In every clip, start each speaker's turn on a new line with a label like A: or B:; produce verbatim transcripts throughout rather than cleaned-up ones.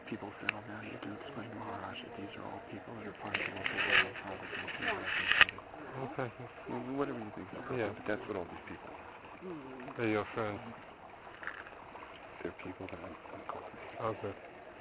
A: people settle down, you can explain to Maharaj that these are all people that are part of the local world, all the people that are
B: Okay.
A: whatever you think of.
B: Yeah.
A: But that's what all these people are.
B: They're your friends.
A: They're people that I'm, I'm cultivating.
B: Okay.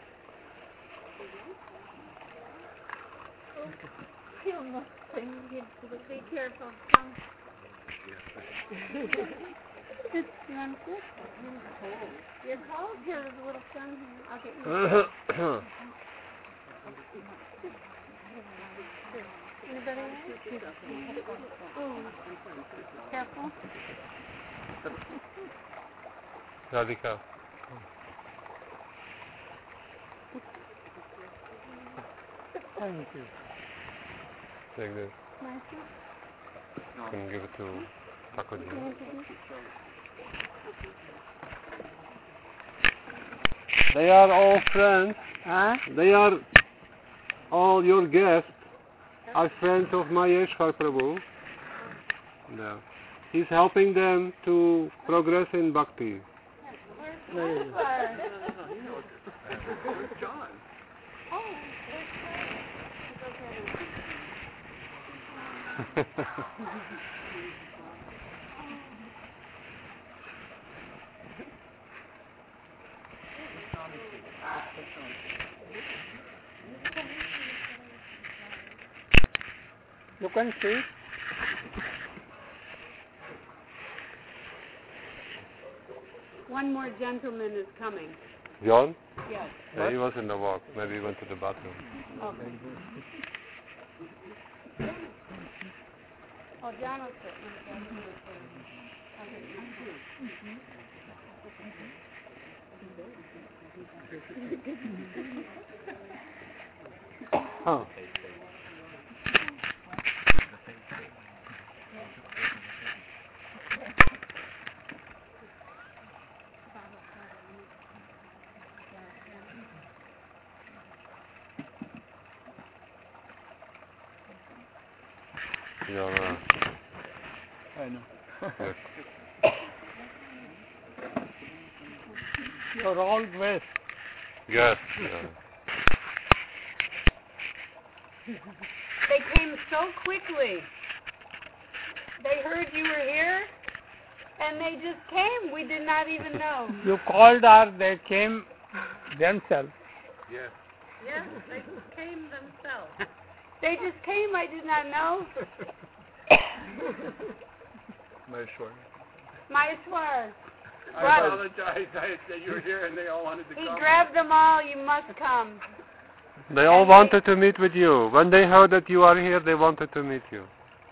C: I almost think you be careful. Just, you want to sit? You're cold? Here, there's a little sun here. I'll get you. Anybody else? Oh, careful.
B: Radhika.
D: Thank you.
B: Take this.
C: Nice.
B: You can give it to Thakurji. They are all friends.
D: Huh?
B: They are all your guests. Are friends of Maheshwar Prabhu. Yeah. He's helping them to progress in bhakti.
C: Where's Maheshwar?
A: Where's John?
C: Oh,
D: You can see.
C: one more gentleman is coming.
B: John?
C: Yes.
B: Yeah, he was in the walk. Maybe he went to the bathroom.
C: Okay. Oh, John will sit.
D: Huh.
B: Yeah,
D: I know.
B: yes.
D: You're all dressed.
B: Yes. Yeah.
C: They came so quickly. They heard you were here, and they just came. We did not even know.
D: You called or they came themselves?
B: Yes.
C: Yes, they came themselves. They just came. I did not know.
A: Maheshwar.
C: Maheshwar.
A: I
C: Right.
A: apologize. I said you were here and they all wanted to
C: He
A: come.
C: grabbed them all. You must come.
B: They all wanted to meet with you. When they heard that you are here, they wanted to meet you.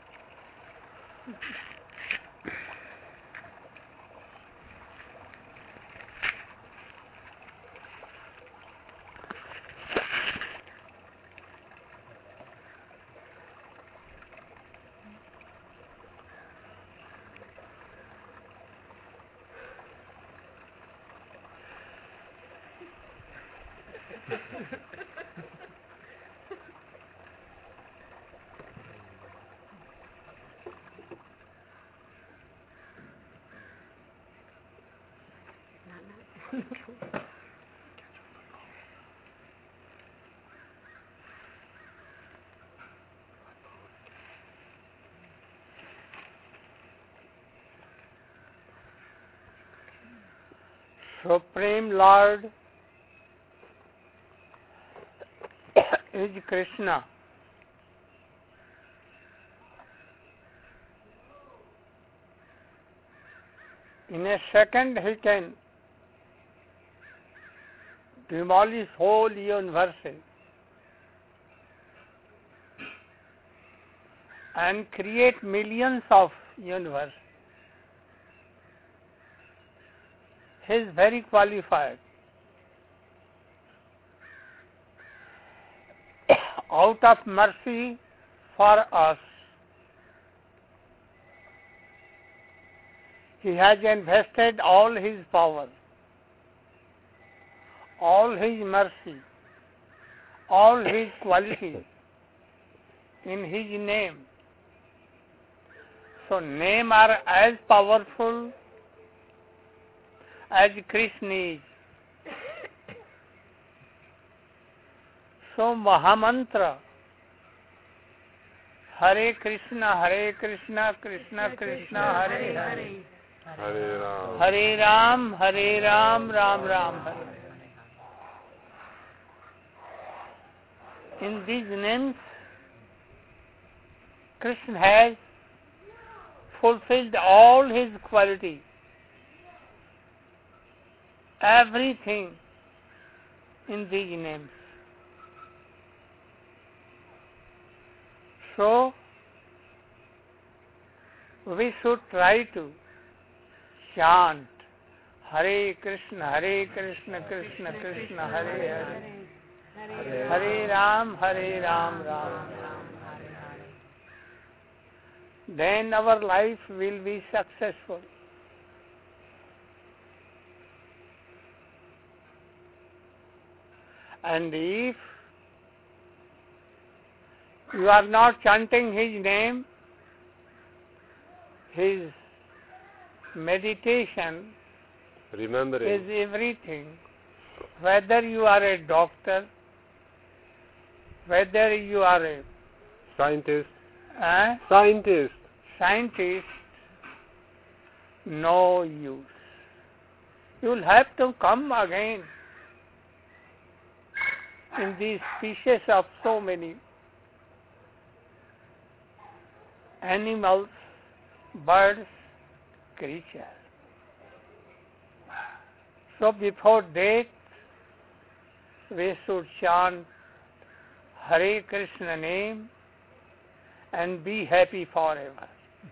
D: Supreme Lord is Krishna. In a second he can demolish whole universe and create millions of universe. He is very qualified. Out of mercy for us, he has invested all his power, all his mercy, all his qualities in his name. So name are as powerful as Krishna is. So Mahamantra, Hare Krishna, Hare Krishna, Krishna Krishna, Hare Hare,
B: Hare Ram.
D: Hare Ram, Hare Ram, Ram Ram, Hare. In these names, Krishna has fulfilled all his qualities, everything in these names. So, we should try to chant Hare Krishna, Hare Krishna, Krishna Krishna, Hare Hare, Hare Ram, Hare Ram, Ram Ram. Then our life will be successful. And if you are not chanting his name, his meditation
B: Remembering.
D: is everything. Whether you are a doctor, whether you are a
B: Scientist.
D: uh,
B: Scientist.
D: scientist, no use. You will have to come again in these species of so many animals, birds, creatures. So before death, we should chant Hare Krishna name and be happy forever.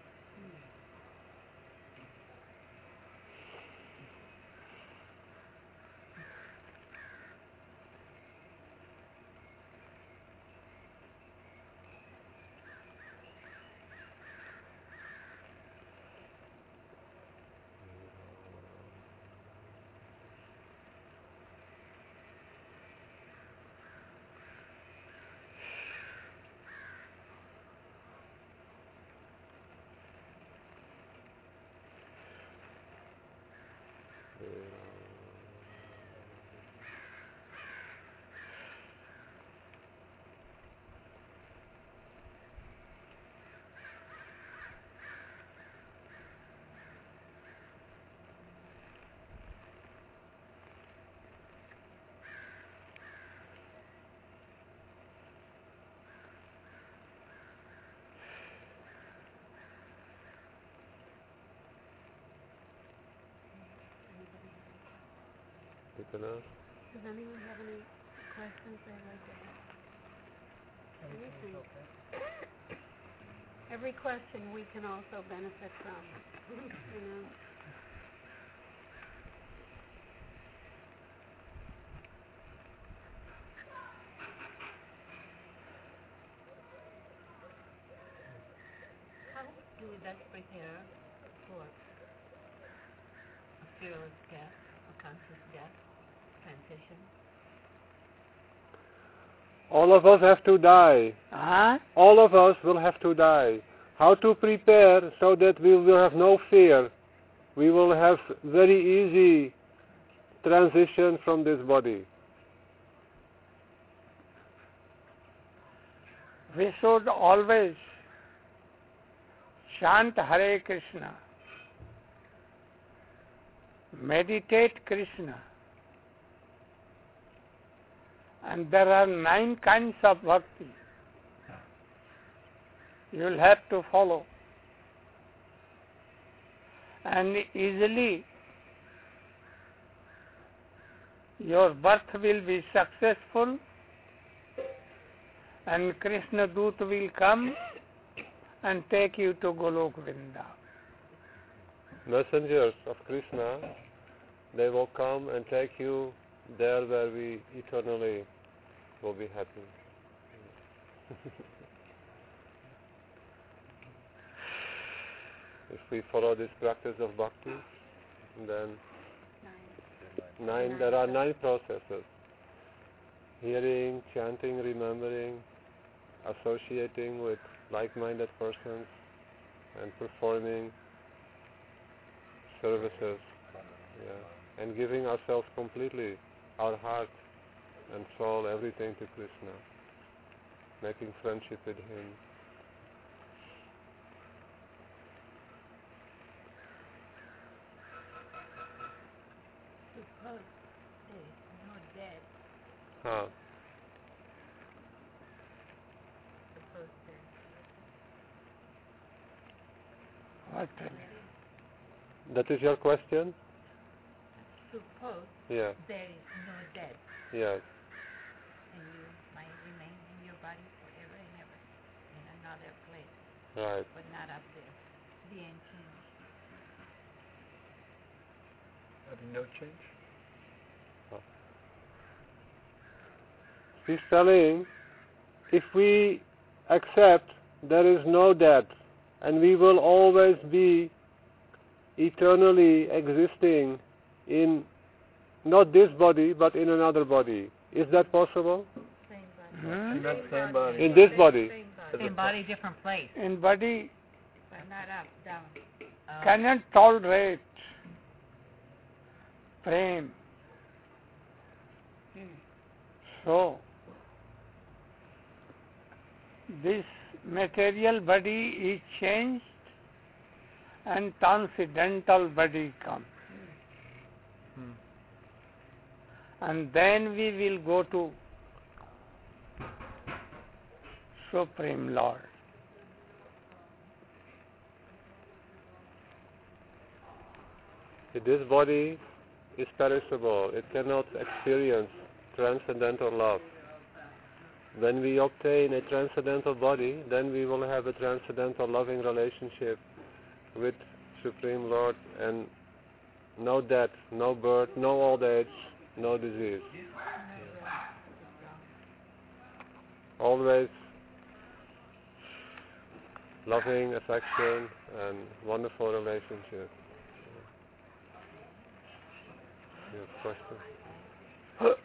B: Good enough.
C: Does anyone have any questions they'd like to ask? Anything? Every question we can also benefit from, you know.
E: How do we best prepare for a fearless death, a conscious death, transition?
B: All of us have to die.
D: Huh?
B: All of us will have to die. How to prepare so that we will have no fear? We will have very easy transition from this body.
D: We should always chant Hare Krishna, meditate Krishna, and there are nine kinds of bhakti. You will have to follow, and easily your birth will be successful, and Krishna Dut will come and take you to Golok Vrindavan.
B: Messengers of Krishna, they will come and take you there where we eternally will be happy. If we follow this practice of bhakti, then nine, there are nine processes. Hearing, chanting, remembering, associating with like-minded persons, and performing services, yeah, and giving ourselves completely, our heart and soul, everything to Krishna, making friendship with him.
E: Suppose there is no death.
B: Huh.
E: Suppose there
D: What?
B: That is your question?
E: suppose
B: Yeah.
E: there is no death,
B: Yes.
E: and you might remain in your body forever and ever in another place,
B: Right.
E: but not up there, being changed.
A: Having no change?
B: He's telling, if we accept there is no death and we will always be eternally existing in not this body but in another body, is that possible?
E: Same body.
D: Hmm?
A: In that same body.
B: In this body?
E: Same
A: As
E: body.
A: a
E: Same body, different place,
D: In body
E: but not up, down. Uh,
D: cannot tolerate prem. So, this material body is changed and transcendental body comes.
A: Hmm.
D: And then we will go to Supreme Lord.
B: This body is perishable. It cannot experience transcendental love. When we obtain a transcendental body, then we will have a transcendental loving relationship with Supreme Lord, and no death, no birth, no old age, no disease. Always loving affection and wonderful relationship. You have a question?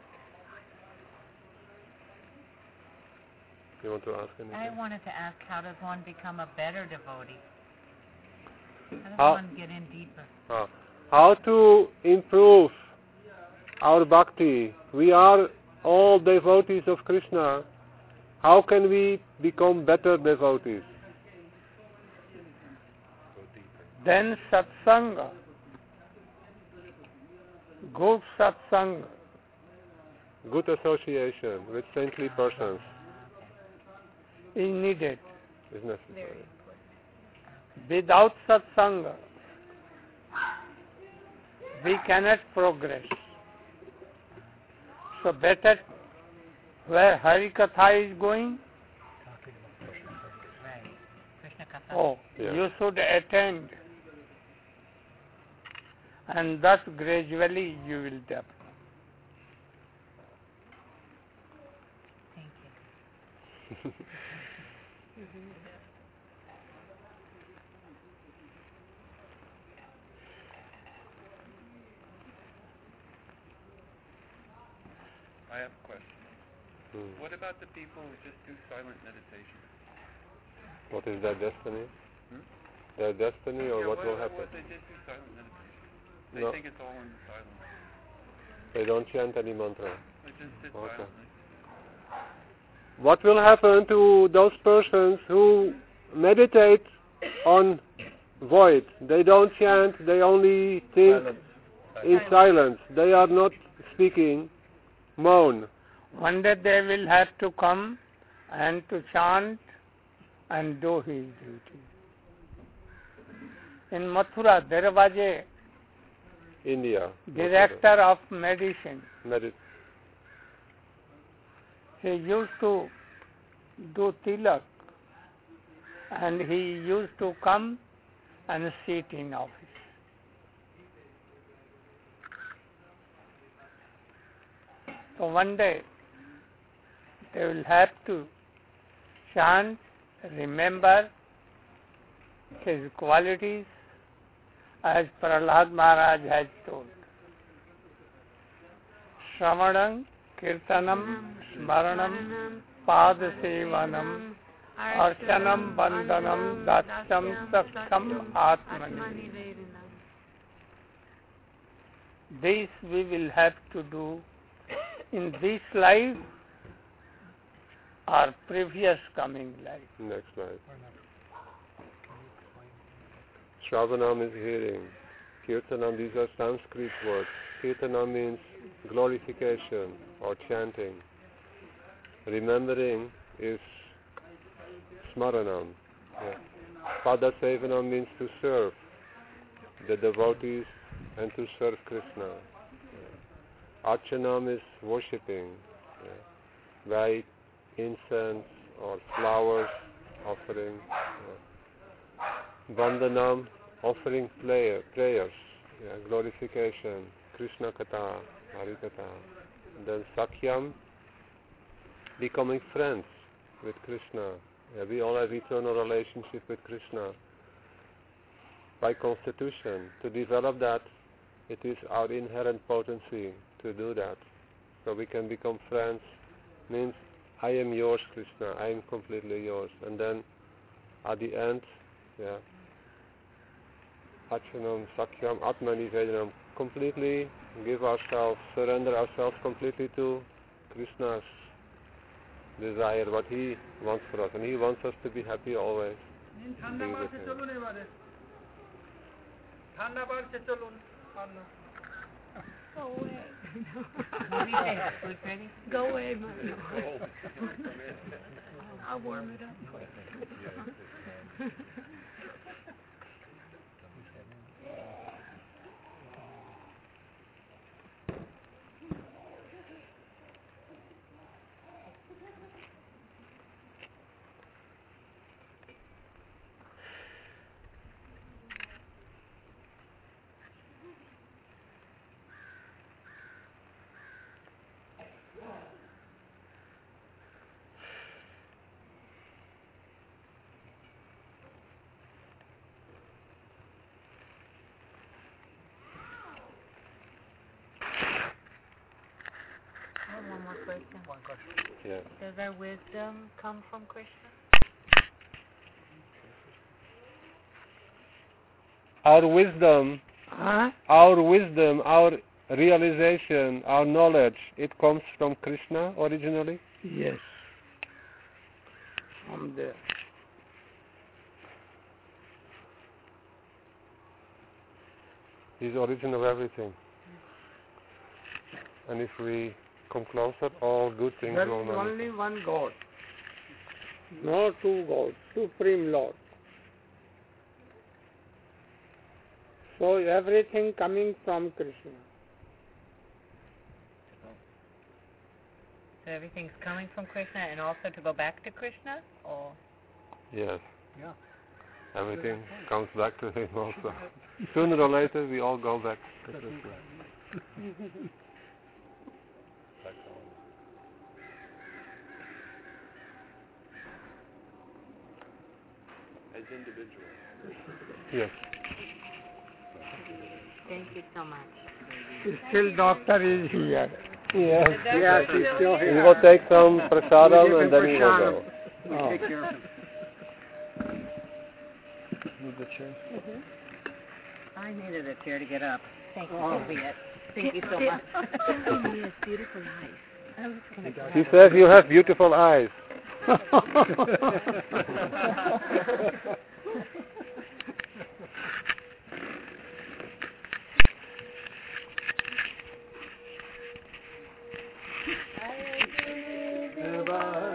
B: You want to ask anything?
E: I wanted to ask, how does one become a better devotee? How does
B: How-
E: one get in deeper?
B: Ah. How to improve our bhakti? We are all devotees of Krishna. How can we become better devotees?
D: Then satsanga, good satsanga,
B: Good association with saintly persons
D: is needed.
B: is necessary.
D: Without satsanga, we cannot progress. So better where Hari Katha is going,
E: Right. Krishna Katha.
D: oh,
B: Yeah.
D: you should attend. And thus gradually you will develop.
E: Thank you.
A: I have a question.
B: Hmm.
A: What about the people who just do silent meditation?
B: What is their destiny?
A: Hmm?
B: Their destiny, or
A: yeah,
B: what
A: what,
B: will happen?
A: What they just do silent meditation. They
B: No.
A: think it's all in silence.
B: They don't chant any mantra.
A: They just sit
B: Okay.
A: silently.
B: What will happen to those persons who meditate on void? They don't chant, they only think
A: Silence.
B: in silence. They are not speaking, moan.
D: One day they will have to come and to chant and do his duty. In Mathura, there was a
B: India.
D: director of medicine.
B: Medit-
D: He used to do tilak and he used to come and sit in office. So one day they will have to chant, remember his qualities as Prahlad Maharaj has told. Shravanam, Kirtanam, Smaranam, Padasevanam, Archanam, Bandhanam, Datyam, Saksam, Atmani. This we will have to do in this life or previous coming life?
B: Next life. Shravanam is hearing. Kirtanam, these are Sanskrit words. Kirtanam means glorification or chanting. Remembering is smaranam. Yeah. Padasevanam means to serve the devotees and to serve Krishna. Yeah. Archanam is worshipping. Yeah. By incense or flowers offering. Yeah. Vandanam, offering prayer, prayers, yeah, glorification, Krishna Katha, Harikatha. Then Sakhyam, becoming friends with Krishna. Yeah, we all have eternal relationship with Krishna by constitution. To develop that, it is our inherent potency to do that. So we can become friends, means I am yours, Krishna, I am completely yours. And then at the end, yeah, Achanam, Sakhyam, Atmanivedanam, completely give ourselves, surrender ourselves completely to Krishna's desire, what he wants for us. And he wants us to be happy always. Be with him.
C: Go away.
E: What do you say? Food ready?
C: Go away, Mother. I'll warm it up for you.
E: I have one more question.
A: One question.
B: Yeah.
E: Does our wisdom come from Krishna?
B: Our wisdom,
D: Huh?
B: our wisdom, our realization, our knowledge, it comes from Krishna originally?
D: Yes. From there.
B: He's origin of everything. And if we come closer, all good things
D: There
B: will
D: is
B: manifest.
D: only one God. No two gods, Supreme Lord. So everything coming from Krishna.
E: So everything's coming from Krishna and also to go back to Krishna? Or
B: Yes.
A: Yeah.
B: Everything comes back to him also. Sooner or later, we all go back to Krishna.
A: As individuals.
B: Yes.
E: thank you so much.
D: Still doctor is here.
B: Yes.
D: Yes, he's still
B: We
D: here.
B: will take some prasadam and then we will
D: prasadam.
B: go.
D: Oh.
A: Take care of him. Move the chair.
E: I needed a chair to get up. Thank you,
D: Oh.
E: Soviet. Thank you so much.
C: Yes, beautiful eyes.
E: I was gonna cry.
B: She says you have beautiful eyes.
C: Bye.